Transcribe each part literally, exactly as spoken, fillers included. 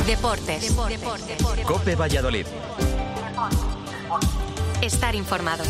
Deportes. Deportes. Deportes. COPE Valladolid. Estar informado.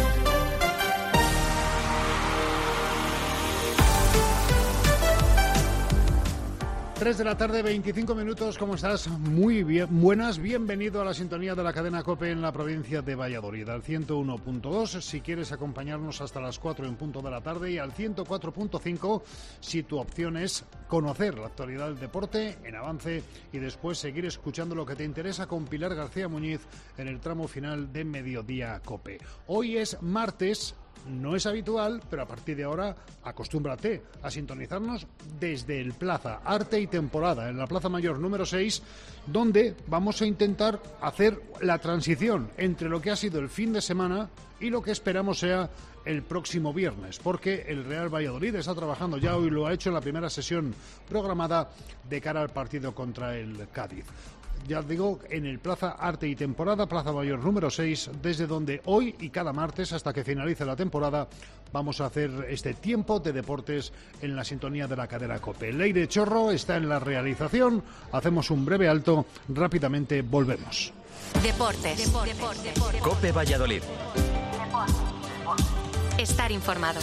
tres de la tarde, veinticinco minutos. ¿Cómo estás? Muy bien, buenas. Bienvenido a la sintonía de la cadena COPE en la provincia de Valladolid, al ciento uno punto dos si quieres acompañarnos hasta las cuatro en punto de la tarde, y al ciento cuatro punto cinco si tu opción es conocer la actualidad del deporte en avance y después seguir escuchando lo que te interesa con Pilar García Muñiz en el tramo final de Mediodía COPE. Hoy es martes. No es habitual, pero a partir de ahora acostúmbrate a sintonizarnos desde el Plaza Arte y Temporada, en la Plaza Mayor número seis, donde vamos a intentar hacer la transición entre lo que ha sido el fin de semana y lo que esperamos sea el próximo viernes, porque el Real Valladolid está trabajando ya, hoy lo ha hecho en la primera sesión programada de cara al partido contra el Cádiz. Ya os digo, en el Plaza Arte y Temporada, Plaza Mayor número seis, desde donde hoy y cada martes hasta que finalice la temporada vamos a hacer este tiempo de deportes en la sintonía de la cadena COPE. Leire Chorro está en la realización, hacemos un breve alto, rápidamente volvemos. Deportes. Deportes. Deportes. COPE Valladolid. Estar informado.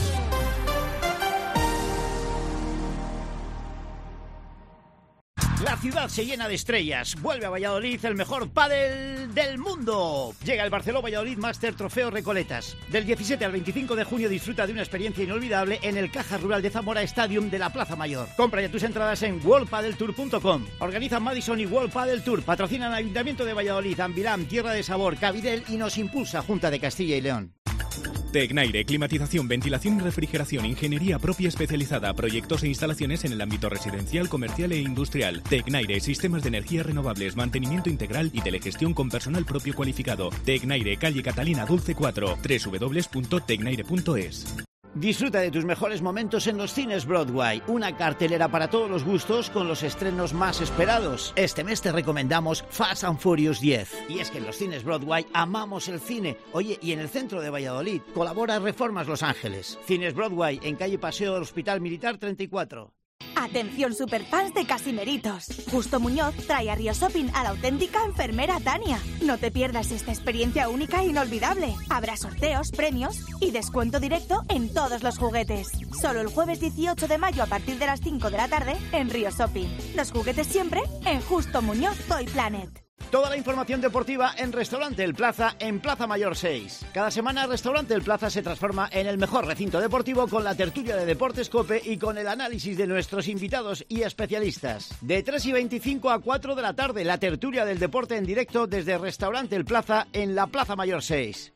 La ciudad se llena de estrellas. Vuelve a Valladolid el mejor pádel del mundo. Llega el Barceló Valladolid Master Trofeo Recoletas. Del diecisiete al veinticinco de junio disfruta de una experiencia inolvidable en el Caja Rural de Zamora Stadium de la Plaza Mayor. Compra ya tus entradas en world padel tour punto com. Organizan Madison y World Padel Tour. Patrocinan Ayuntamiento de Valladolid, Ambilam, Tierra de Sabor, Cabidel y nos impulsa Junta de Castilla y León. Tecnaire, climatización, ventilación y refrigeración, ingeniería propia especializada, proyectos e instalaciones en el ámbito residencial, comercial e industrial. Tecnaire, sistemas de energías renovables, mantenimiento integral y telegestión con personal propio cualificado. Tecnaire, calle Catalina Dulce cuatro, doble u doble u doble u punto tecnaire punto es. Disfruta de tus mejores momentos en los cines Broadway, una cartelera para todos los gustos con los estrenos más esperados. Este mes te recomendamos Fast and Furious diez. Y es que en los cines Broadway amamos el cine. Oye, y en el centro de Valladolid colabora Reformas Los Ángeles. Cines Broadway en calle Paseo del Hospital Militar treinta y cuatro. Atención superfans de Casimeritos. Justo Muñoz trae a Río Shopping a la auténtica enfermera Tania. No te pierdas esta experiencia única e inolvidable. Habrá sorteos, premios y descuento directo en todos los juguetes. Solo el jueves dieciocho de mayo a partir de las cinco de la tarde en Río Shopping. Los juguetes siempre en Justo Muñoz Toy Planet. Toda la información deportiva en Restaurante El Plaza, en Plaza Mayor seis. Cada semana Restaurante El Plaza se transforma en el mejor recinto deportivo con la tertulia de Deportes COPE y con el análisis de nuestros invitados y especialistas. De tres y veinticinco a cuatro de la tarde, la tertulia del deporte en directo desde Restaurante El Plaza en la Plaza Mayor seis.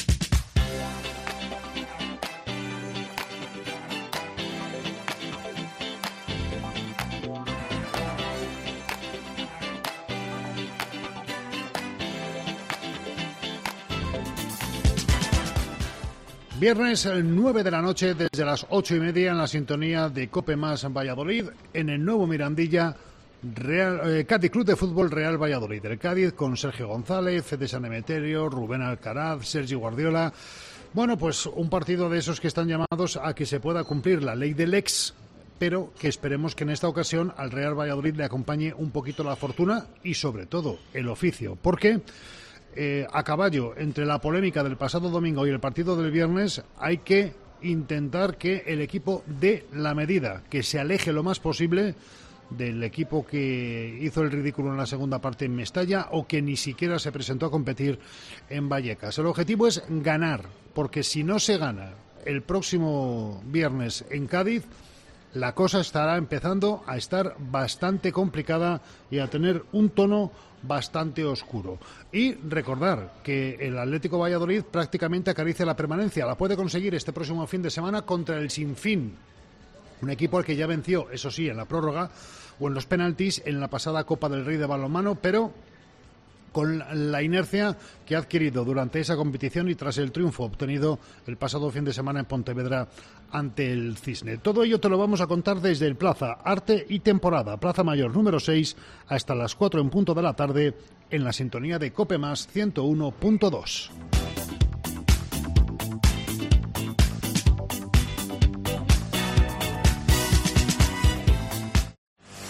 Viernes nueve de la noche, desde las ocho y media en la sintonía de COPE más en Valladolid, en el nuevo Mirandilla, Real, eh, Cádiz Club de Fútbol Real Valladolid. El Cádiz con Sergio González, Fede San Emeterio, Rubén Alcaraz, Sergio Guardiola. Bueno, pues un partido de esos que están llamados a que se pueda cumplir la ley del ex, pero que esperemos que en esta ocasión al Real Valladolid le acompañe un poquito la fortuna y sobre todo el oficio. Porque Eh, a caballo entre la polémica del pasado domingo y el partido del viernes hay que intentar que el equipo dé la medida, que se aleje lo más posible del equipo que hizo el ridículo en la segunda parte en Mestalla o que ni siquiera se presentó a competir en Vallecas. El objetivo es ganar, porque si no se gana el próximo viernes en Cádiz, la cosa estará empezando a estar bastante complicada y a tener un tono bastante oscuro. Y recordar que el Atlético Valladolid prácticamente acaricia la permanencia. La puede conseguir este próximo fin de semana contra el Sinfín, un equipo al que ya venció, eso sí, en la prórroga o en los penaltis en la pasada Copa del Rey de balonmano, pero con la inercia que ha adquirido durante esa competición y tras el triunfo obtenido el pasado fin de semana en Pontevedra ante el Cisne. Todo ello te lo vamos a contar desde el Plaza Arte y Temporada, Plaza Mayor número seis, hasta las cuatro en punto de la tarde, en la sintonía de COPE más ciento uno punto dos.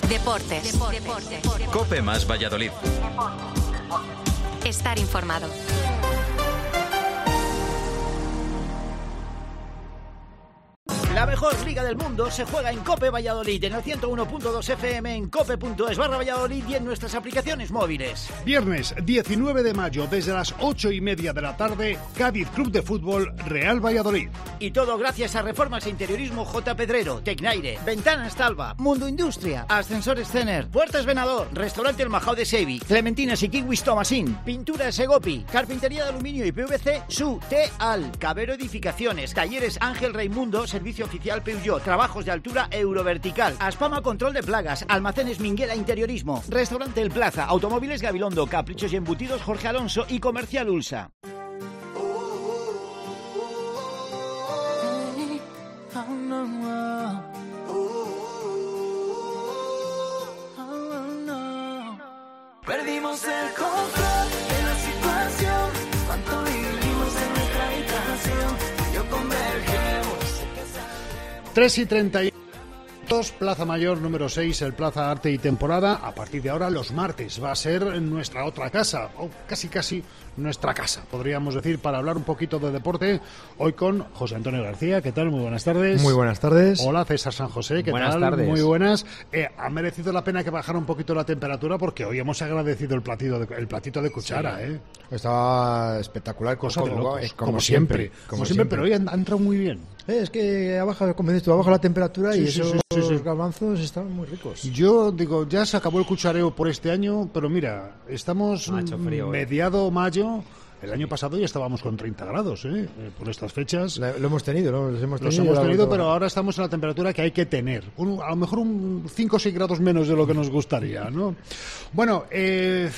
Deportes. Deportes. COPE más Valladolid. Estar informado. La mejor liga del mundo se juega en COPE Valladolid, en el ciento uno punto dos F M, en cope punto es barra Valladolid y en nuestras aplicaciones móviles. Viernes diecinueve de mayo, desde las ocho y media de la tarde, Cádiz Club de Fútbol Real Valladolid. Y todo gracias a Reformas e Interiorismo J. Pedrero, Tecnaire, Ventanas Talva, Mundo Industria, Ascensores Cener, Puertas Venador, Restaurante El Majao de Sevi, Clementinas y Kiwis Tomasín, Pintura Segopi, Carpintería de Aluminio y P V C, Su, T-Al, Cabero Edificaciones, Talleres Ángel Raimundo, Servicio Oficial Peugeot, Trabajos de Altura Eurovertical, Aspama Control de Plagas, Almacenes Minguela Interiorismo, Restaurante El Plaza, Automóviles Gabilondo, Caprichos y Embutidos Jorge Alonso y Comercial Ulsa. Perdimos el control de la situación, cuánto vivimos en nuestra habitación, yo convergemos. tres y treinta y dos, Plaza Mayor número seis, el Plaza Arte y Temporada. A partir de ahora, los martes, va a ser nuestra otra casa, o casi casi nuestra casa, podríamos decir, para hablar un poquito de deporte. Hoy con José Antonio García. ¿Qué tal? Muy buenas tardes. Muy buenas tardes. Hola, César San José. ¿Qué buenas tal? Tardes. Muy buenas. Eh, ha merecido la pena que bajara un poquito la temperatura porque hoy hemos agradecido el platito de, el platito de cuchara. Sí. ¿eh? Estaba espectacular. Cosa como, de locos, como, como siempre. Como, como siempre, siempre, pero hoy ha, ha entrado muy bien. Eh, es que ha bajado, como dices tú, ha bajado la temperatura sí, y sí, esos sí, sí, sí. garbanzos estaban muy ricos. Yo digo, ya se acabó el cuchareo por este año, pero mira, estamos frío, mediado eh. mayo. El año pasado ya estábamos con treinta grados, ¿eh? Por estas fechas. Lo, lo hemos tenido, ¿no? Los hemos tenido, los hemos tenido pero ahora estamos en la temperatura que hay que tener. Un, a lo mejor un cinco o seis grados menos de lo que nos gustaría, ¿no? Bueno, eh,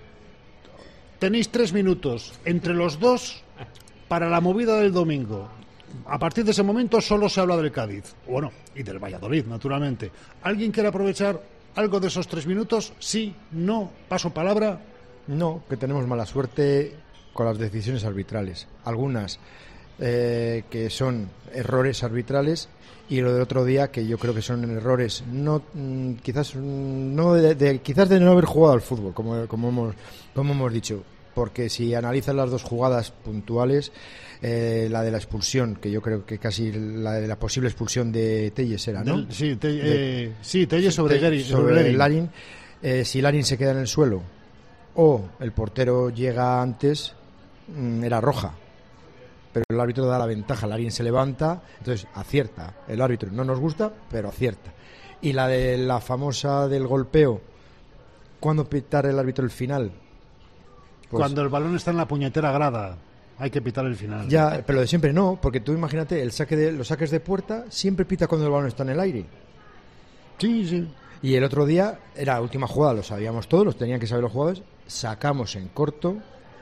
tenéis tres minutos entre los dos para la movida del domingo. A partir de ese momento solo se habla del Cádiz. Bueno, y del Valladolid, naturalmente. ¿Alguien quiere aprovechar algo de esos tres minutos? Sí, no, paso palabra. No, que tenemos mala suerte con las decisiones arbitrales. Algunas eh, que son errores arbitrales y lo del otro día que yo creo que son errores no mm, quizás no de, de, quizás de no haber jugado al fútbol, como, como, hemos, como hemos dicho. Porque si analizas las dos jugadas puntuales, eh, la de la expulsión, que yo creo que casi la de la posible expulsión de Telles era, ¿no? Del, sí, te, eh, sí, Telles sobre, Te, Gary, sobre, sobre Larin. Eh, si Larin se queda en el suelo o el portero llega antes, mmm, era roja. Pero el árbitro da la ventaja, Larin se levanta, entonces acierta. El árbitro no nos gusta, pero acierta. Y la de la famosa del golpeo, ¿cuándo pitar el árbitro el final? Pues, cuando el balón está en la puñetera grada, hay que pitar el final. Ya, pero de siempre no, porque tú imagínate, el saque de, los saques de puerta siempre pita cuando el balón está en el aire. Sí, sí. Y el otro día, era la última jugada, lo sabíamos todos, los tenían que saber los jugadores, sacamos en corto,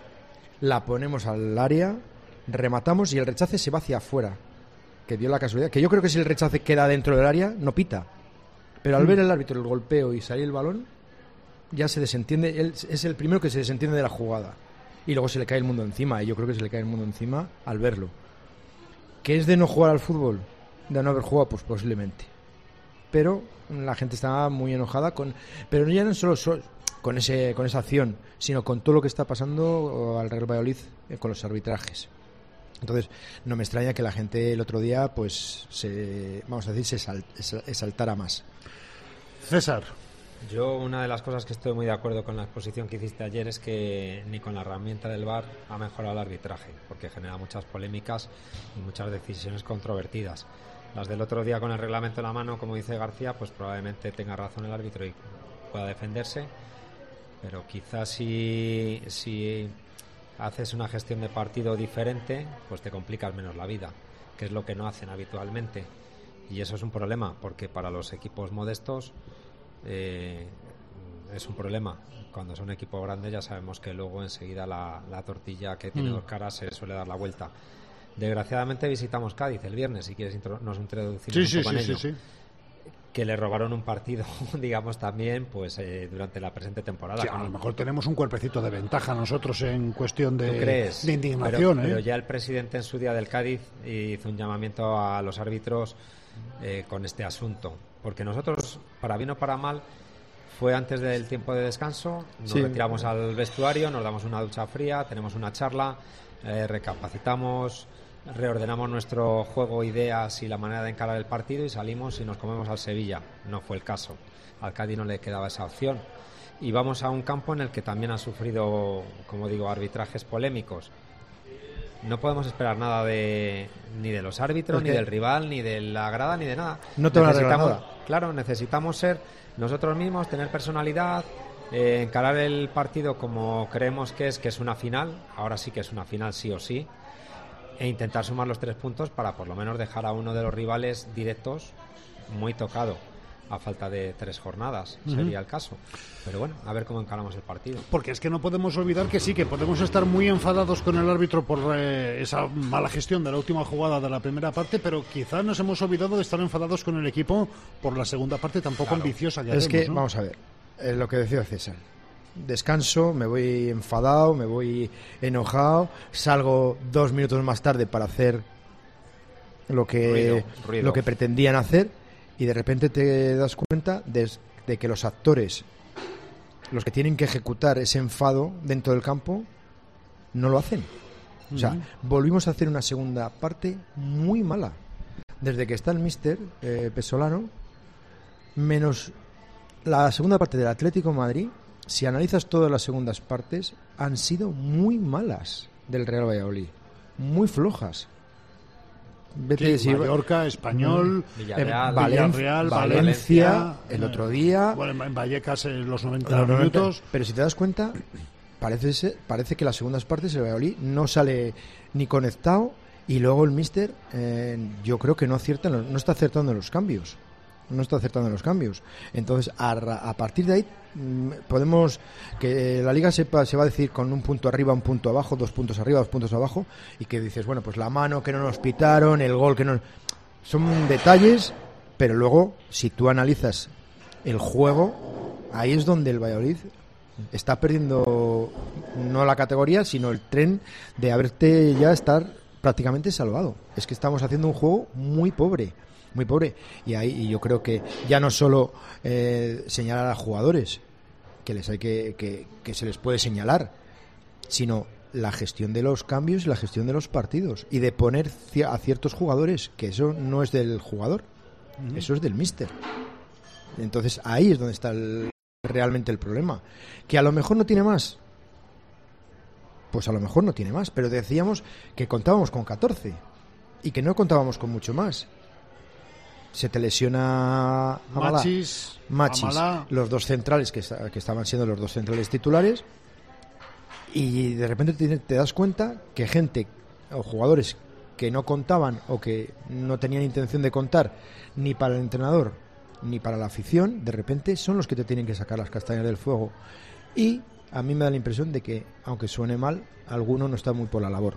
la ponemos al área, rematamos y el rechace se va hacia afuera. Que dio la casualidad, que yo creo que si el rechace queda dentro del área, no pita. Pero al mm. ver el árbitro el golpeo y salir el balón, ya se desentiende, él es el primero que se desentiende de la jugada y luego se le cae el mundo encima y yo creo que se le cae el mundo encima al verlo. ¿Qué es de no jugar al fútbol? De no haber jugado, pues posiblemente, pero la gente está muy enojada con, pero ya no solo, solo con ese con esa acción, sino con todo lo que está pasando al Real Valladolid eh, con los arbitrajes. Entonces no me extraña que la gente el otro día pues se, vamos a decir, se sal, se exaltara más. César. Yo una de las cosas que estoy muy de acuerdo con la exposición que hiciste ayer es que ni con la herramienta del V A R ha mejorado el arbitraje, porque genera muchas polémicas y muchas decisiones controvertidas. Las del otro día con el reglamento en la mano, como dice García, pues probablemente tenga razón el árbitro y pueda defenderse, pero quizás si, si haces una gestión de partido diferente, pues te complicas menos la vida, que es lo que no hacen habitualmente. Y eso es un problema, porque para los equipos modestos Eh, es un problema. Cuando son equipos grandes ya sabemos que luego enseguida la, la tortilla que tiene mm. dos caras se suele dar la vuelta. Desgraciadamente visitamos Cádiz el viernes, si quieres intro- nos introducimos sí, un sí, poco sí, en ello. sí, sí. Que le robaron un partido, digamos, también pues eh, durante la presente temporada. Sí, a lo mejor tenemos un cuerpecito de ventaja nosotros en cuestión de, crees? de indignación. Pero, ¿eh? pero ya el presidente en su día del Cádiz hizo un llamamiento a los árbitros eh, con este asunto. porque nosotros, para bien o para mal, fue antes del tiempo de descanso, nos Sí. retiramos al vestuario, nos damos una ducha fría, tenemos una charla, eh, recapacitamos, reordenamos nuestro juego, ideas y la manera de encarar el partido y salimos y nos comemos al Sevilla. No fue el caso. Al Cádiz no le quedaba esa opción. Y vamos a un campo en el que también ha sufrido, como digo, arbitrajes polémicos. No podemos esperar nada de ni de los árbitros, Es que- ni del rival, ni de la grada, ni de nada. No te van a arreglar Necesitamos- nada. Claro, necesitamos ser nosotros mismos, tener personalidad, eh, encarar el partido como creemos que es, que es una final. Ahora sí que es una final, sí o sí. E intentar sumar los tres puntos para por lo menos dejar a uno de los rivales directos muy tocado. A falta de tres jornadas, Ujú. sería el caso. Pero bueno, a ver cómo encaramos el partido. Porque es que no podemos olvidar que sí, que podemos estar muy enfadados con el árbitro por eh, esa mala gestión de la última jugada de la primera parte, pero quizás nos hemos olvidado de estar enfadados con el equipo por la segunda parte tan poco Claro. ambiciosa que Es hacemos, que, ¿no? vamos a ver, es lo que decía César. Descanso, me voy enfadado, me voy enojado, salgo dos minutos más tarde para hacer lo que, Ruido, ruido. lo que pretendían hacer y de repente te das cuenta de, de que los actores, los que tienen que ejecutar ese enfado dentro del campo, no lo hacen. O sea, Ujú. volvimos a hacer una segunda parte muy mala. Desde que está el míster eh, Pesolano, menos la segunda parte del Atlético de Madrid, si analizas todas las segundas partes, han sido muy malas del Real Valladolid. Muy flojas. Vete Sí, si- Mallorca, Español, eh, Villarreal, Valen- Villarreal, Valencia, Valencia, el eh, otro día. Bueno, en Vallecas en los noventa Los noventa. minutos. Pero si te das cuenta, parece ser- parece que las segundas partes el Valladolid no sale ni conectado y luego el míster eh, yo creo que no acierta, en los- no está acertando en los cambios. No está acertando en los cambios. Entonces, a, ra- a partir de ahí mm, podemos que la liga sepa, se va a decir con un punto arriba, un punto abajo, dos puntos arriba, dos puntos abajo y que dices, bueno, pues la mano que no nos pitaron, el gol que no... Son detalles, pero luego, si tú analizas el juego, ahí es donde el Valladolid está perdiendo no la categoría, sino el tren de haberte ya estar prácticamente salvado. Es que estamos haciendo un juego muy pobre, muy pobre. Y ahí y yo creo que ya no solo eh, señalar a jugadores, que les hay que, que, que se les puede señalar, sino la gestión de los cambios y la gestión de los partidos y de poner ci- a ciertos jugadores, que eso no es del jugador, eso es del míster. Entonces ahí es donde está el- realmente el problema, que a lo mejor no tiene más, pues a lo mejor no tiene más, pero decíamos que contábamos con catorce y que no contábamos con mucho más. Se te lesiona Amalá. Machis, Machis, Amalá. los dos centrales que, esta- que estaban siendo los dos centrales titulares, y de repente te, te das cuenta que gente o jugadores que no contaban o que no tenían intención de contar ni para el entrenador ni para la afición, de repente son los que te tienen que sacar las castañas del fuego. Y a mí me da la impresión de que, aunque suene mal, alguno no está muy por la labor.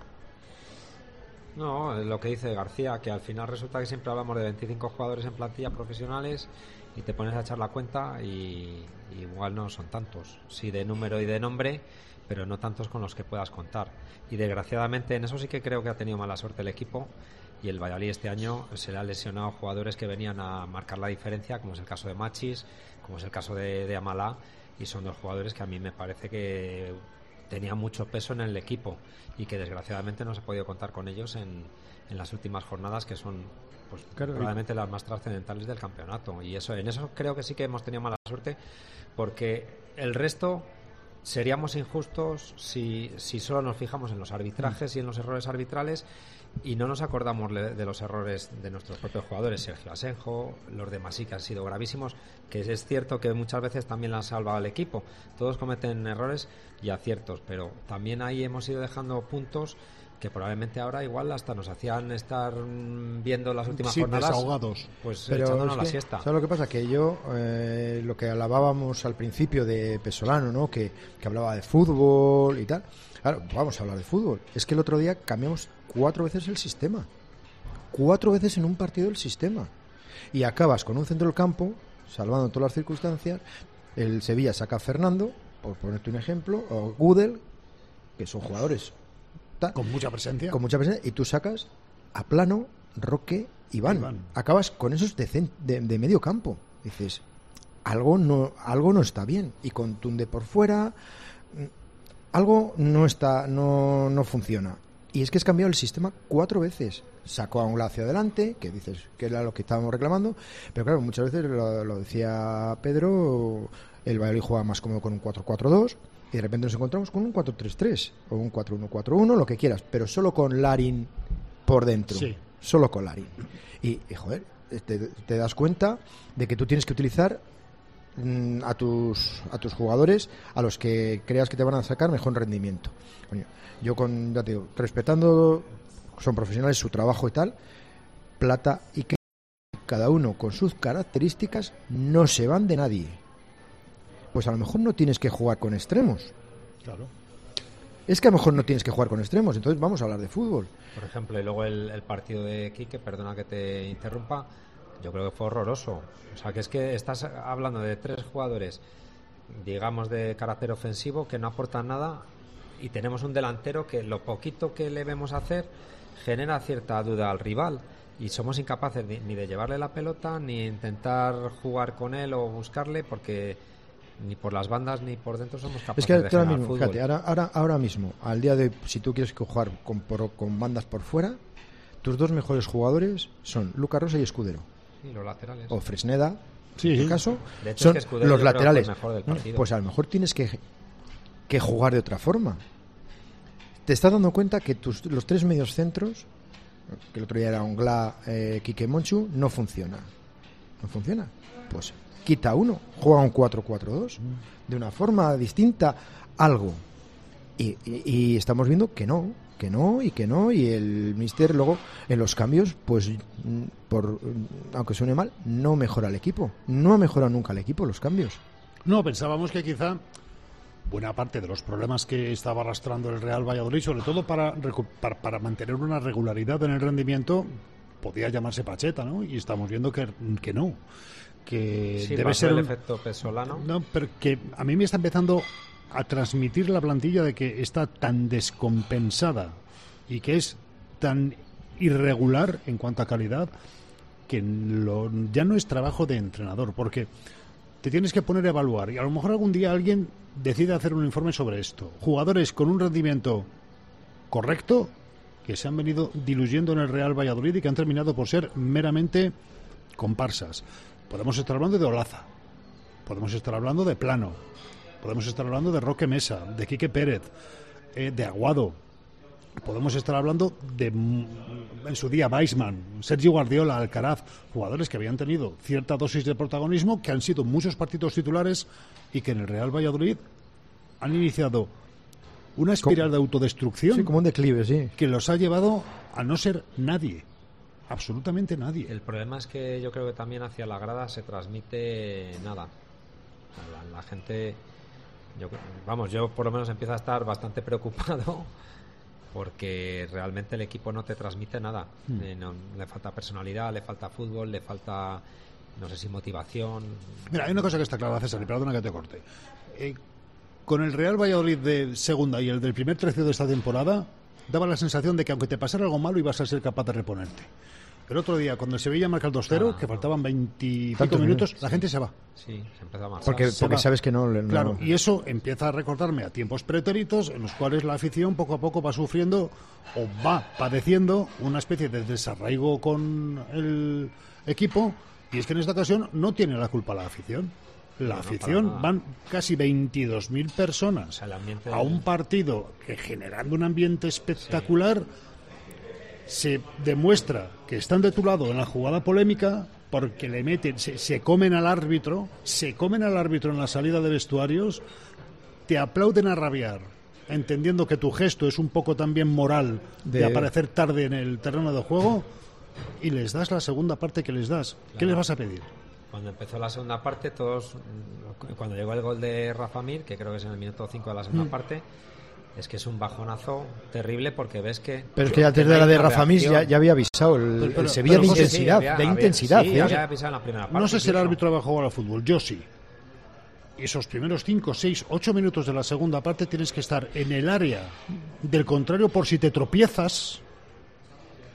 No, es lo que dice García, que al final resulta que siempre hablamos de veinticinco jugadores en plantilla profesionales y te pones a echar la cuenta y, y igual no son tantos, sí de número y de nombre, pero no tantos con los que puedas contar. Y desgraciadamente en eso sí que creo que ha tenido mala suerte el equipo, y el Valladolid este año se le ha lesionado jugadores que venían a marcar la diferencia, como es el caso de Machis, como es el caso de, de Amalá, y son dos jugadores que a mí me parece que tenían mucho peso en el equipo y que desgraciadamente no se ha podido contar con ellos en, en las últimas jornadas, que son pues Claro, probablemente las más trascendentales del campeonato. Y eso, en eso creo que sí que hemos tenido mala suerte, porque el resto seríamos injustos si, si solo nos fijamos en los arbitrajes y en los errores arbitrales y no nos acordamos le- de los errores de nuestros propios jugadores, Sergio Asenjo, los demás sí que han sido gravísimos, que es cierto que muchas veces también la han salvado al equipo. Todos cometen errores y aciertos, pero también ahí hemos ido dejando puntos que probablemente ahora igual hasta nos hacían estar mm, viendo las últimas Sí, jornadas desahogados. pues Pero echándonos es la que, siesta. ¿sabes lo que pasa? Que yo, eh, lo que alabábamos al principio de Pesolano, ¿no? Que, que hablaba de fútbol y tal. Claro, vamos a hablar de fútbol. Es que el otro día cambiamos cuatro veces el sistema. Cuatro veces en un partido el sistema. Y acabas con un centro del campo, salvando todas las circunstancias. El Sevilla saca a Fernando, por ponerte un ejemplo, o Gudel, que son jugadores tal, Con mucha presencia. con mucha presencia, y tú sacas a Plano Roque, Iván. Iván. Acabas con esos de, cen- de, de medio campo. Dices, algo no, algo no está bien. Y con Tunde por fuera, algo no está, no, no funciona. Y es que has cambiado el sistema cuatro veces. Sacó a un lado hacia adelante, que dices que era lo que estábamos reclamando, pero claro, muchas veces lo, lo decía Pedro, el Valladolid juega más cómodo con un cuatro cuatro dos y de repente nos encontramos con un cuatro tres tres o un cuatro uno cuatro uno, lo que quieras, pero solo con Larin por dentro. Sí. Solo con Larin. Y, y joder, te, te das cuenta de que tú tienes que utilizar mm, a tus a tus jugadores a los que creas que te van a sacar mejor rendimiento. Coño, yo con, ya te digo, respetando, son profesionales, su trabajo y tal, Plata y que cada uno con sus características no se van de nadie. Pues a lo mejor no tienes que jugar con extremos. Claro. Es que a lo mejor no tienes que jugar con extremos, entonces vamos a hablar de fútbol. Por ejemplo, y luego el, el partido de Quique, perdona que te interrumpa, yo creo que fue horroroso. O sea, que es que estás hablando de tres jugadores, digamos, de carácter ofensivo, que no aportan nada, y tenemos un delantero que lo poquito que le vemos hacer genera cierta duda al rival, y somos incapaces ni, ni de llevarle la pelota, ni intentar jugar con él o buscarle, porque ni por las bandas ni por dentro somos capaces Es que de ahora generar mismo, fútbol. fíjate, ahora, ahora, ahora mismo, al día de hoy, si tú quieres que jugar con, por- con bandas por fuera, tus dos mejores jugadores son Lucas Rosa y Escudero. Sí, los laterales. O Fresneda, Sí, en sí. este caso, De hecho, son es que Escudero los yo creo que fue el laterales. mejor del No, partido. pues a lo mejor tienes que, que jugar de otra forma. Te estás dando cuenta que tus, los tres medios centros, que el otro día era Ongla, eh, Quique Monchu, no funciona. No funciona. Pues quita uno, juega un cuatro cuatro dos, de una forma distinta, algo. Y, y- y estamos viendo que no, que no y que no, y el míster luego en los cambios, pues mm, por mm, aunque suene mal, no mejora el equipo. No ha mejorado nunca el equipo los cambios. No, pensábamos que quizá buena parte de los problemas que estaba arrastrando el Real Valladolid, sobre todo para, recu- para, para mantener una regularidad en el rendimiento, podía llamarse Pacheta, ¿no? Y estamos viendo que, que no. Que Sí, debe pasó ser el un- efecto Pesolano. No, pero que a mí me está empezando a transmitir la plantilla de que está tan descompensada y que es tan irregular en cuanto a calidad que lo- ya no es trabajo de entrenador, porque te tienes que poner a evaluar y a lo mejor algún día alguien decide hacer un informe sobre esto. Jugadores con un rendimiento correcto que se han venido diluyendo en el Real Valladolid y que han terminado por ser meramente comparsas. Podemos estar hablando de Olaza, podemos estar hablando de Plano, podemos estar hablando de Roque Mesa, de Quique Pérez, eh, de Aguado, podemos estar hablando de, mm, en su día, Weisman, Sergio Guardiola, Alcaraz, jugadores que habían tenido cierta dosis de protagonismo, que han sido muchos partidos titulares y que en el Real Valladolid han iniciado una espiral de autodestrucción Sí, como un declive, sí. que los ha llevado a no ser nadie, absolutamente nadie. El problema es que yo creo que también hacia la grada se transmite nada. La, la gente, yo, vamos, yo por lo menos empiezo a estar bastante preocupado porque realmente el equipo no te transmite nada. Mm. Eh, no- le falta personalidad, le falta fútbol, le falta, no sé si motivación. Mira, hay una cosa que está clara, César, y perdona que te corte. Eh, con el Real Valladolid de segunda y el del primer tercio de esta temporada, daba la sensación de que aunque te pasara algo malo ibas a ser capaz de reponerte. El otro día, cuando el Sevilla marca el dos cero, Ah, que no. faltaban veinticinco Tantos minutos, minutos, la gente se va. Sí, se empieza a marchar. Porque, se porque va. sabes que no... no- Claro, y eso empieza a recordarme a tiempos pretéritos en los cuales la afición poco a poco va sufriendo o va padeciendo una especie de desarraigo con el equipo, y es que en esta ocasión no tiene la culpa la afición. La No, no, afición, para nada. van casi veintidós mil personas O sea, el ambiente a un partido que, generando un ambiente espectacular, se demuestra que están de tu lado en la jugada polémica porque le meten, se, se comen al árbitro, se comen al árbitro en la salida de vestuarios, te aplauden a rabiar, entendiendo que tu gesto es un poco también moral de, De- aparecer tarde en el terreno de juego, y les das la segunda parte que les das. ¿Qué Claro. les vas a pedir? Cuando empezó la segunda parte, todos, mm, cuando llegó el gol de Rafa Mir, que creo que es en el minuto cinco de la segunda Mm. parte, es que es un bajonazo terrible porque ves que... Pero es que antes no de hay la de una Rafa Mir ya, reacción. ya había avisado el, Pero- pero- el Sevilla pero, de José, intensidad, había- de había- intensidad. sí, ¿eh? había avisado en la primera parte. No sé si el incluso. árbitro había jugado al fútbol, yo sí. Esos primeros cinco, seis, ocho minutos de la segunda parte tienes que estar en el área del contrario por si te tropiezas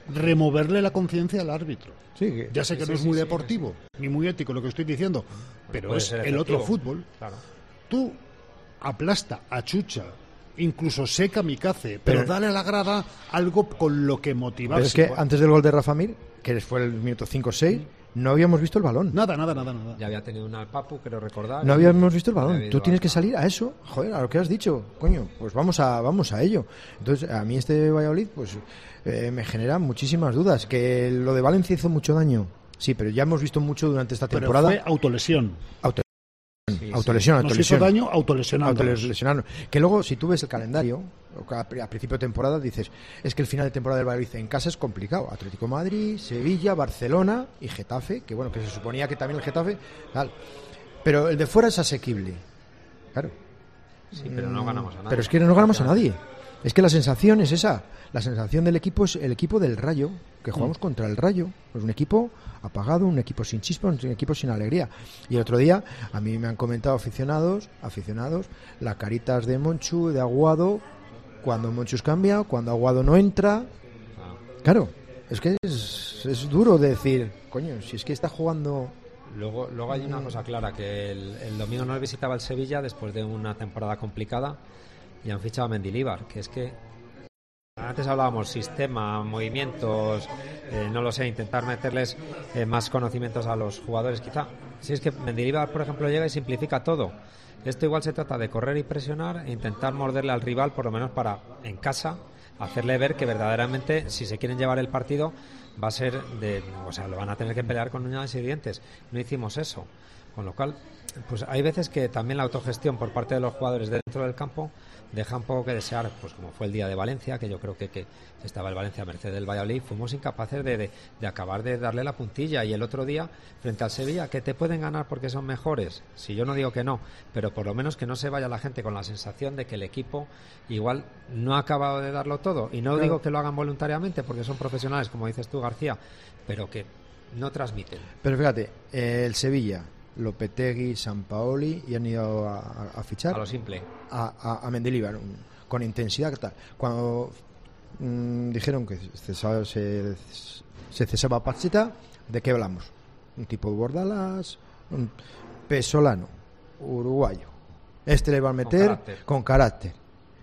removerle la conciencia al árbitro. Sí, que- Ya sé que sí, no es sí, muy sí, deportivo, ni muy ético lo que estoy diciendo, pero puede es ser el otro efectivo. fútbol. Claro. Tú aplasta, achucha, incluso seca Kamikaze, pero, Pero- dale a la grada algo con lo que motivarse. Pero es que antes del gol de Rafa Mir, que fue el minuto cinco o seis, no habíamos visto el balón. Nada, nada, nada, nada. Ya había tenido una al Papu, creo recordar. No habíamos visto el Ya balón. había Tú ido tienes a- que salir a eso, joder, a lo que has dicho, coño. Pues vamos a vamos a ello. Entonces, a mí este Valladolid, pues eh, me genera muchísimas dudas. Que lo de Valencia hizo mucho daño, sí, pero ya hemos visto mucho durante esta Pero temporada. fue autolesión. Auto- Sí, sí. autolesión, Nos hizo autolesión. daño autolesionándonos. Autolesionarnos. Que luego, si tú ves el calendario, o que a pri- a principio de temporada dices, es que el final de temporada del Valladolid en casa es complicado. Atlético de Madrid, Sevilla, Barcelona y Getafe, que bueno, que se suponía que también el Getafe, tal. Pero el de fuera es asequible. Claro. Sí, pero no ganamos a nadie. Pero es que no ganamos a nadie. Es que la sensación es esa. La sensación del equipo es el equipo del Rayo, que jugamos contra el Rayo. Pues un equipo apagado, un equipo sin chispa, un equipo sin alegría. Y el otro día, a mí me han comentado aficionados, aficionados, las caritas de Monchu, de Aguado, cuando Monchu es cambiado, cuando Aguado no entra. Ah. Claro, es que es, es duro decir, coño, si es que está jugando... Luego, luego hay una cosa clara, que el, el domingo nos visitaba el Sevilla después de una temporada complicada y han fichado a Mendilibar, que es que antes hablábamos sistema, movimientos, eh, no lo sé, intentar meterles eh, más conocimientos a los jugadores quizá. Si es que Mendilibar, por ejemplo, llega y simplifica todo. Esto igual se trata de correr y presionar e intentar morderle al rival, por lo menos para, en casa, hacerle ver que verdaderamente, si se quieren llevar el partido, va a ser de, o sea, lo van a tener que pelear con uñas y dientes. No hicimos eso, con lo cual, pues hay veces que también la autogestión por parte de los jugadores dentro del campo deja un poco que desear, pues como fue el día de Valencia, que yo creo que, que estaba el Valencia a merced del Valladolid, fuimos incapaces de, de, de acabar de darle la puntilla. Y el otro día, frente al Sevilla, que te pueden ganar porque son mejores, si yo no digo que no, pero por lo menos que no se vaya la gente con la sensación de que el equipo igual no ha acabado de darlo todo. Y no Claro. digo que lo hagan voluntariamente porque son profesionales, como dices tú, García, pero que no transmiten. Pero fíjate, eh, el Sevilla, Lopetegui, Sampaoli, y han ido a, a- a fichar A lo simple. a, a, a Mendilibar un- con intensidad tal. Cuando mm, dijeron que cesaba- se, se cesaba Pacheta, ¿de qué hablamos? Un tipo de Bordalas, un pesolano, uruguayo. Este le va a meter carácter. con carácter.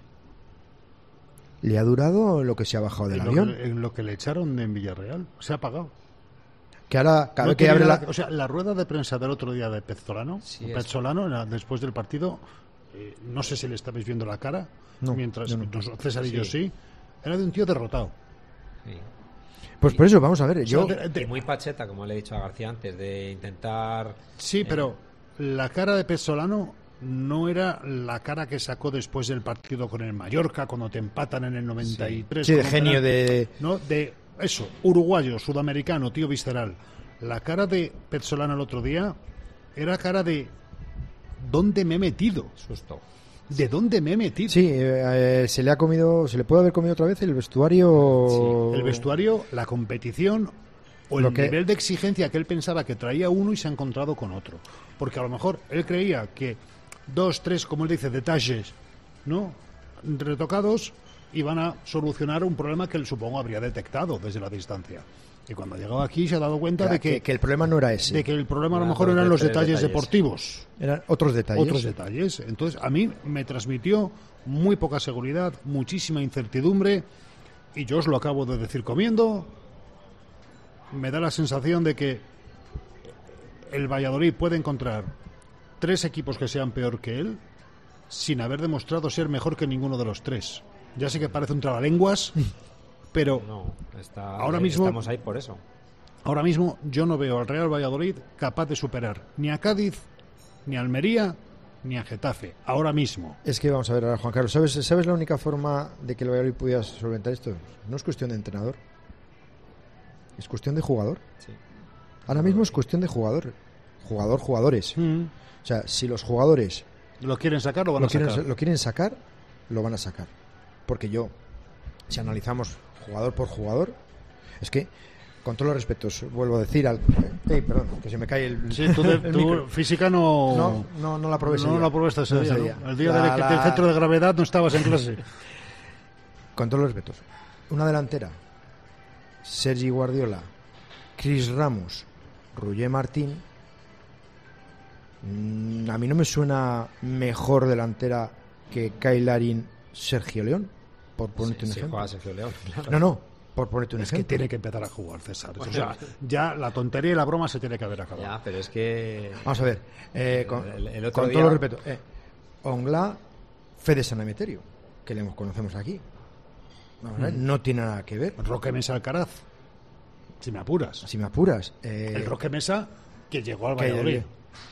Le ha durado lo que se ha bajado del En lo, avión. que, en lo que le echaron en Villarreal, se ha pagado. Que ahora, cada No vez que tiene abre nada- la... O sea, la rueda de prensa del otro día de Pezzolano, Sí, o es- Pezzolano, la- después del partido, eh, no sé si le estabais viendo la cara, No, mientras yo no. nos- César y yo Sí. sí, era de un tío derrotado. Sí. Pues por eso, vamos a ver, yo... O sea, de- de- Y muy pacheta, como le he dicho a García antes, de intentar... sí, eh, pero la cara de Pezzolano no era la cara que sacó después del partido con el Mallorca, cuando te empatan en el noventa y tres. Sí, de con un genio penal. de... No, de eso, uruguayo, sudamericano, tío visceral. La cara de Pezzolano el otro día era cara de ¿dónde me he metido? Susto. ¿De dónde me he metido? Sí, eh, eh, se le ha comido, se le puede haber comido otra vez el vestuario... El vestuario, la competición o el Lo que- nivel de exigencia que él pensaba que traía uno y se ha encontrado con otro. Porque a lo mejor él creía que dos, tres, como él dice, detalles, ¿no? Retocados iban a solucionar un problema que él supongo habría detectado desde la distancia. Y cuando ha llegado aquí se ha dado cuenta que, de que, que- que el problema no era ese, de que el problema a lo Eran mejor dos eran de los tres detalles, detalles. deportivos. eran otros detalles. Otros detalles. Entonces, a mí me transmitió muy poca seguridad, muchísima incertidumbre, y yo os lo acabo de decir comiendo. Me da la sensación de que el Valladolid puede encontrar tres equipos que sean peor que él sin haber demostrado ser mejor que ninguno de los tres. Ya sé que parece un trabalenguas, pero No, está, Ahora eh, mismo- estamos ahí por eso. ahora mismo yo no veo al Real Valladolid capaz de superar ni a Cádiz, ni a Almería, ni a Getafe. Ahora mismo. Es que vamos a ver, ahora, Juan Carlos, ¿sabes, ¿sabes la única forma de que el Valladolid pudiera solventar esto? No es cuestión de entrenador, es cuestión de jugador. Sí. Ahora mismo es cuestión de jugador, jugador, jugadores. O sea, si los jugadores ¿Lo quieren sacar o van lo a quieren, sacar? lo quieren sacar, lo van a sacar. Porque yo, si analizamos jugador por jugador, es que, con todos los respetos, vuelvo a decir al... Ey, perdón, que se me cae el, Sí, tú, de- el tú micro. física no... No, no, no la probé ese No día. la probaste ese No día, ese ¿no? día. El día La- del, la- del centro de gravedad no estabas en clase. Con todos los respetos. Una delantera Sergi Guardiola, Chris Ramos, Roger Martín, a mí no me suena mejor delantera que Kyle Larin, Sergio León, por ponerte Sí, un sí, ejemplo. juega Sergio León, claro. No, no, por ponerte un Es que ejemplo. tiene que empezar a jugar, César. Bueno, o sea, ya la tontería y la broma se tiene que haber acabado. Ya, pero es que... Vamos a ver, eh, con, El- el otro con día- todo el respeto, eh, Ongla, Fede San Emeterio, que le conocemos aquí, Vamos a ver, Mm. no tiene nada que ver, Roque Mesa Alcaraz, si me apuras. si me apuras. Eh, El Roque Mesa que llegó al que- Valladolid.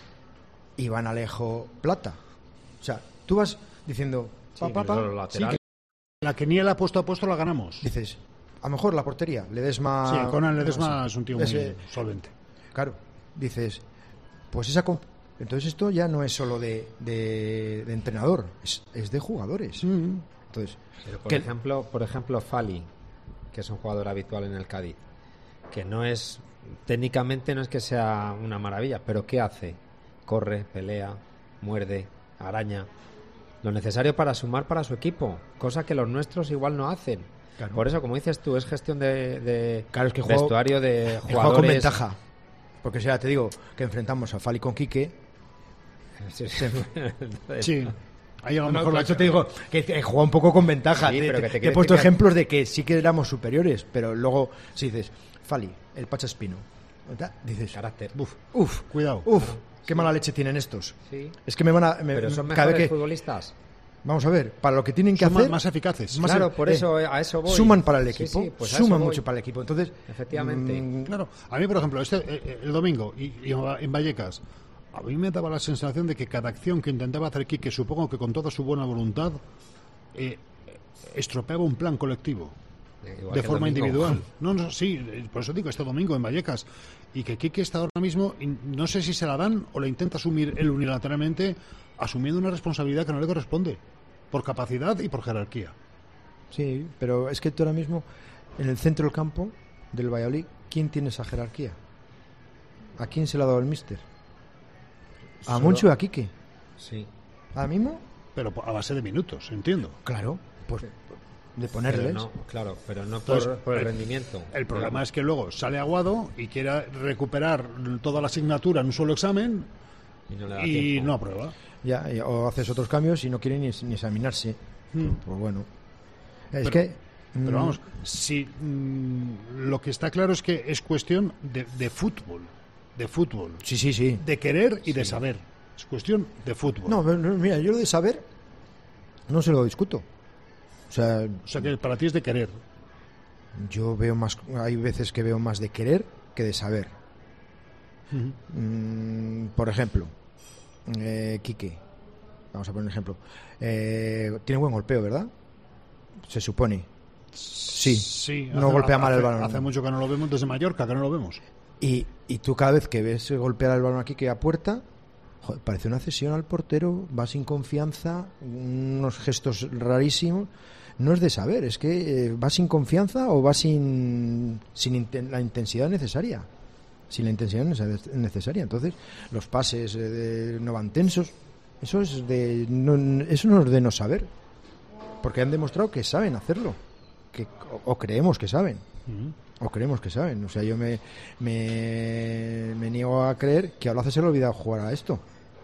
Iván Alejo Plata. O sea, tú vas diciendo, Sí, pa, pa, pa, los Sí, laterales. que la que ni él ha puesto a puesto la ganamos. dices, a lo mejor la portería, Ledesma... Sí, Conan Ledesma no sé, es un tío muy ese- solvente. Claro, dices, pues esa... comp- Entonces esto ya no es solo de, de, de entrenador, es, es de jugadores. Mm. Entonces, Pero por que- ejemplo, por ejemplo, Fali, que es un jugador habitual en el Cádiz, que no es técnicamente no es que sea una maravilla, pero ¿qué hace? Corre, pelea, muerde, araña, lo necesario para sumar para su equipo, cosa que los nuestros igual no hacen. Claro. Por eso, como dices tú, es gestión de, de Claro, es que juego- vestuario de el juego jugadores. con ventaja. Porque si ya te digo que enfrentamos a Fali con Quique, Sí, sí. Entonces, Sí. Ahí a lo No, mejor no, la por eso te digo que, que juega un poco con ventaja. Sí, Te- pero te, que te te quiere he puesto decir que- ejemplos de que sí que éramos superiores, pero luego si dices, Fali, el Pacha Espino, ¿verdad? Dices, carácter. uf, uf, Cuidado. uf, qué mala leche tienen estos. Sí. Es que me van a... me- Pero son cada mejores vez que, futbolistas. vamos a ver, para lo que tienen que Son más, hacer... más eficaces. más- Claro, por eh, eso a eso voy. Suman para el Sí, equipo, sí, pues a suman eso voy. mucho para el equipo. Entonces, Efectivamente. mm, Claro, a mí, por ejemplo, este eh, el domingo y, y en Vallecas, a mí me daba la sensación de que cada acción que intentaba hacer Quique, supongo que con toda su buena voluntad, eh, estropeaba un plan colectivo. Igual De que el forma domingo. individual. No, no, sí, eh, por eso digo, este domingo en Vallecas. Y que Quique está ahora mismo, y no sé si se la dan o la intenta asumir él unilateralmente, asumiendo una responsabilidad que no le corresponde, por capacidad y por jerarquía. sí, pero es que tú ahora mismo, en el centro del campo del Valladolid, ¿quién tiene esa jerarquía? ¿A quién se la ha dado el míster? ¿A Solo- Moncho y a Quique? Sí. ¿Ahora mismo? Pero a base de minutos, entiendo. Claro, pues de Pero ponerles. no, claro, pero no Entonces, por, por el el- rendimiento. El problema digamos. es que luego sale Aguado y quiere recuperar toda la asignatura en un solo examen Y no le da y tiempo. no aprueba. Ya, y- o haces otros cambios y no quieren ni, ni examinarse. Mm. Pues bueno. Es Pero- que. Pero mm, vamos, si mm, lo que está claro es que es cuestión de, de fútbol, de fútbol, Sí, sí, sí. de querer y de saber. Es cuestión de fútbol. No, no, mira, yo lo de saber no se lo discuto. O sea, O sea que para ti es de querer. yo veo más. Hay veces que veo más de querer que de saber. Mm, por ejemplo, eh, Quique. Vamos a poner un ejemplo. Eh, tiene buen golpeo, ¿verdad? Se supone. Sí. Sí, No golpea mal el hace- balón. Hace mucho que no lo vemos, desde Mallorca que no lo vemos. Y, y tú cada vez que ves golpear el balón aquí que a puerta, joder, parece una cesión al portero, va sin confianza, unos gestos rarísimos. No es de saber, es que eh, va sin confianza o va sin, sin inten- la intensidad necesaria. Sin la intensidad nece- necesaria. Entonces, los pases eh, de- no van tensos. Eso es de no, eso no es de no saber. Porque han demostrado que saben hacerlo. Que, o, o creemos que saben. O creemos que saben. O sea, yo me, me, me niego a creer que a Olaza se le ha olvidado jugar a esto.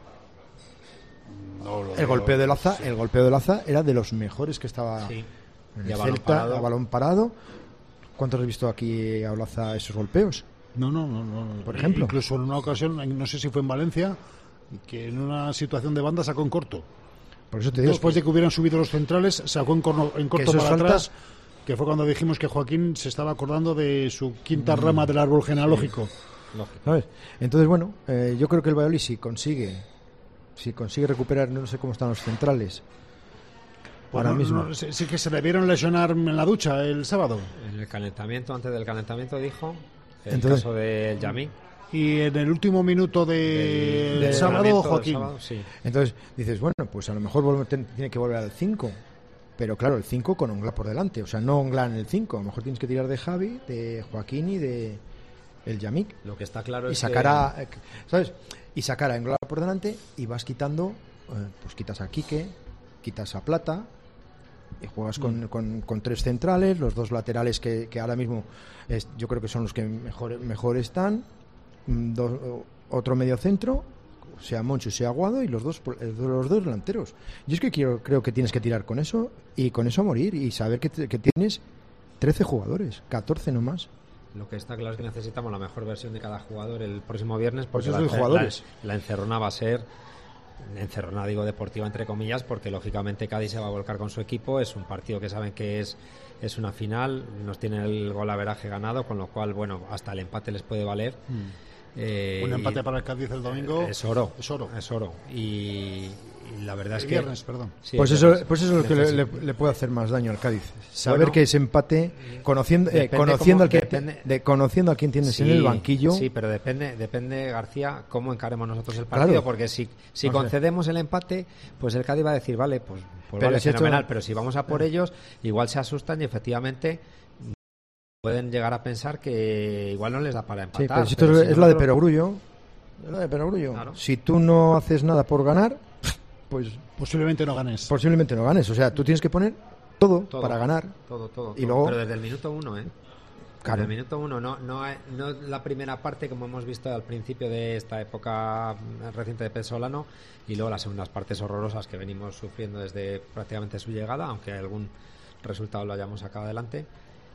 No lo El veo. golpeo de Laza, el golpeo de Laza era de los mejores que estaba Sí. en Y el a balón Celta, parado. a balón parado. ¿Cuántos has visto aquí a Olaza esos golpeos? No, no, no, no. Por ejemplo. Incluso en una ocasión, no sé si fue en Valencia, que en una situación de banda sacó en corto. Por eso te digo. Después de que hubieran subido los centrales, sacó en, corno- en corto eso es para falta- atrás, que fue cuando dijimos que Joaquín se estaba acordando de su quinta rama del árbol genealógico. Lógico. ¿Sabes? Entonces, bueno, eh, yo creo que el Valladolid si consigue, si consigue recuperar, no sé cómo están los centrales. Pues ahora no- mismo. no, sí, sí que se le vieron lesionar en la ducha el sábado. En el calentamiento, antes del calentamiento, dijo el Entonces- caso de Yamí. Y en el último minuto de- Del- del del sábado, entrenamiento del Joaquín. sábado, sí. Entonces dices, bueno, pues a lo mejor volve- ten- tiene que volver al cinco. Pero claro, el cinco con Ongla por delante. O sea, no Ongla en el cinco. A lo mejor tienes que tirar de Javi, de Joaquín y de el Yamik. Lo que está claro Y es sacar que... a, eh, ¿sabes? Y sacar a Ongla por delante y vas quitando, eh, pues quitas a Quique, quitas a Plata, y juegas con, con, con tres centrales, los dos laterales que, que ahora mismo es, yo creo que son los que mejor, mejor están, dos, otro medio centro, sea Moncho, sea Aguado, y los dos los dos delanteros. Yo es que quiero, creo que tienes que tirar con eso y con eso a morir y saber que, te, que tienes trece jugadores, catorce no más. Lo que está claro es que necesitamos la mejor versión de cada jugador el próximo viernes, porque pues la, esos jugadores. La, la encerrona va a ser encerrona, digo deportiva entre comillas, porque lógicamente Cádiz se va a volcar con su equipo. Es un partido que saben que es es una final, nos tiene el golaveraje ganado, con lo cual, bueno, hasta el empate les puede valer. Mm. Eh, un empate y, para el Cádiz el domingo es oro, es oro, es oro. Y, y la verdad es el que viernes, perdón. Sí, pues, eso, eso, pues eso es lo que le, le, le puede hacer más daño al Cádiz. Saber bueno, que ese empate, conociendo, eh, conociendo, cómo, al que, depende, de, conociendo a quien tienes sí, en el banquillo. Sí, pero depende, depende García, cómo encaremos nosotros el partido. Claro. Porque si, si no concedemos sé. el empate, pues el Cádiz va a decir, vale, pues, pues pero vale, si fenomenal. Esto... Pero si vamos a por eh. ellos, igual se asustan y efectivamente pueden llegar a pensar que igual no les da para empatar. Sí, pero si pero esto si es, nosotros... la de Perogrullo. Es la de Perogrullo. Claro. Si tú no haces nada por ganar, pues posiblemente no ganes. Posiblemente no ganes. O sea, tú tienes que poner todo, todo para ganar. Todo, todo. Y todo. luego... Pero desde el minuto uno, ¿eh? Claro. Desde el minuto uno, no, no, no la primera parte como hemos visto al principio de esta época reciente de Pesolano, y luego las segundas partes horrorosas que venimos sufriendo desde prácticamente su llegada, aunque algún resultado lo hayamos sacado adelante.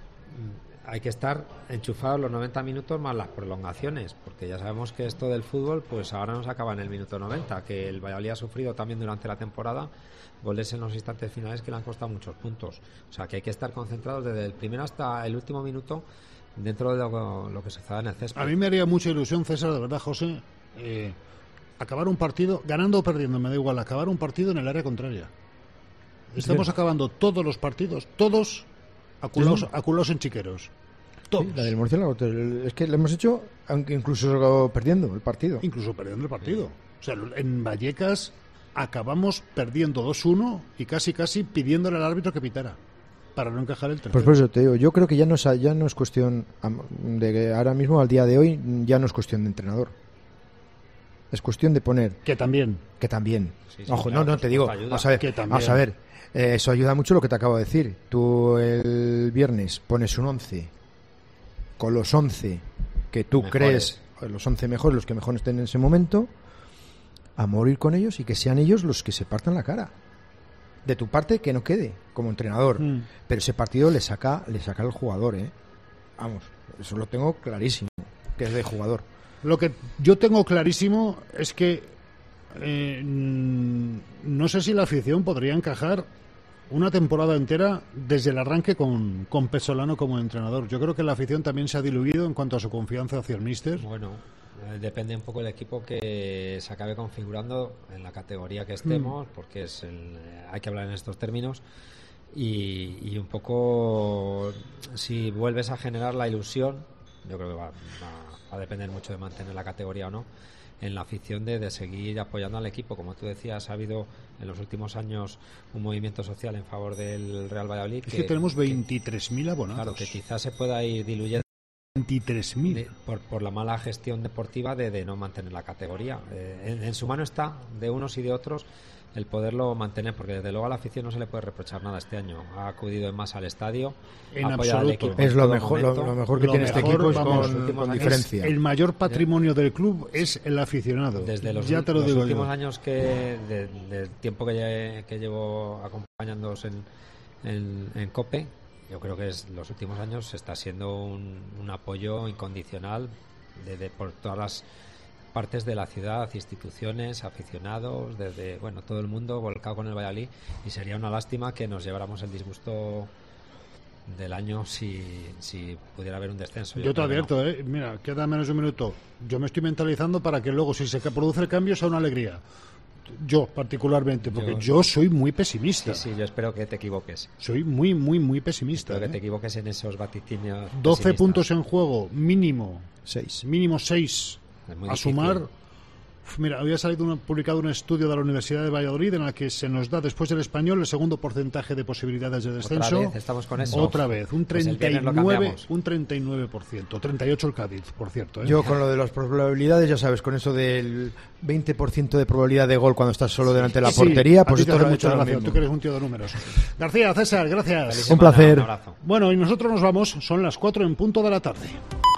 Hay que estar enchufados los noventa minutos más las prolongaciones, porque ya sabemos que esto del fútbol pues ahora nos acaba en el minuto noventa, que el Valladolid ha sufrido también durante la temporada goles en los instantes finales que le han costado muchos puntos. O sea que hay que estar concentrados desde el primero hasta el último minuto dentro de lo, lo que suceda en el césped. A mí me haría mucha ilusión, César, de verdad, José, eh, acabar un partido, ganando o perdiendo, me da igual, acabar un partido en el área contraria. Estamos sí. acabando todos los partidos, todos aculados, sí. aculados en chiqueros. Todos. Sí, la del Murciélago, es que lo hemos hecho aunque incluso perdiendo el partido. Incluso perdiendo el partido. O sea, en Vallecas acabamos perdiendo dos uno y casi casi pidiéndole al árbitro que pitara para no encajar el tercero. Pues por eso te digo, yo creo que ya no es, ya no es cuestión de que ahora mismo, al día de hoy, ya no es cuestión de entrenador. Es cuestión de poner... Que también. Que también. Sí, sí, Ojo, claro, no, no, te digo, vamos a ver, que también. vamos a ver. Eh, eso ayuda mucho lo que te acabo de decir. Tú el viernes pones un once con los once que tú mejores. crees, los once mejores, los que mejor estén en ese momento, a morir con ellos y que sean ellos los que se partan la cara. De tu parte, que no quede como entrenador. Mm. Pero ese partido le saca le saca al jugador, ¿eh? Vamos, eso lo tengo clarísimo, que es de jugador. Lo que yo tengo clarísimo es que eh, no sé si la afición podría encajar una temporada entera desde el arranque con, con Pesolano como entrenador. Yo creo que la afición también se ha diluido en cuanto a su confianza hacia el míster. Bueno, eh, depende un poco del equipo que se acabe configurando en la categoría que estemos, mm. porque es el, hay que hablar en estos términos. Y, y un poco, si vuelves a generar la ilusión, yo creo que va, va, va a depender mucho de mantener la categoría o no, en la afición de, de seguir apoyando al equipo. Como tú decías, ha habido en los últimos años un movimiento social en favor del Real Valladolid. Es que, que tenemos veintitrés mil abonados. Claro, que quizás se pueda ir diluyendo veintitrés mil por, por la mala gestión deportiva de, de no mantener la categoría. Eh, en, en su mano está, de unos y de otros, el poderlo mantener, porque desde luego a la afición no se le puede reprochar nada este año. Ha acudido en masa al estadio, en absoluto. Equipo es lo mejor, lo, lo mejor que lo tiene mejor, este equipo, vamos, con, con, con es diferencia. El mayor patrimonio del club es el aficionado. Desde los, ya te lo los digo últimos yo. años que de, del tiempo que, lle, que llevo acompañándoos en, en, en COPE, yo creo que es los últimos años está siendo un, un apoyo incondicional de, de por todas las partes de la ciudad, instituciones, aficionados, desde bueno todo el mundo volcado con el Valladolid, y sería una lástima que nos lleváramos el disgusto del año si, si pudiera haber un descenso. Yo, yo te advierto, no. eh, mira, queda menos de un minuto. Yo me estoy mentalizando para que luego, si se produce el cambio, sea una alegría. Yo, particularmente, porque yo, yo soy muy pesimista. Sí, sí, yo espero que te equivoques. Soy muy, muy, muy pesimista. Espero ¿eh? que te equivoques en esos vaticinios. doce pesimistas. Puntos en juego, mínimo. seis. Mínimo seis. A sumar. Mira, había salido un, publicado un estudio de la Universidad de Valladolid en el que se nos da, después del español, el segundo porcentaje de posibilidades de descenso. Otra vez, estamos con eso. Otra vez, un Pues el treinta y viernes lo nueve, cambiamos. un treinta y nueve por ciento, treinta y ocho el Cádiz, por cierto. ¿eh? Yo con lo de las probabilidades, ya sabes, con eso del veinte por ciento de probabilidad de gol cuando estás solo delante de la Sí, portería, a pues ti te esto hace es mucha mucho lo gracia, mismo. tú que eres un tío de números. García, César, gracias. Un placer. Un abrazo. Bueno, y nosotros nos vamos, son las cuatro en punto de la tarde.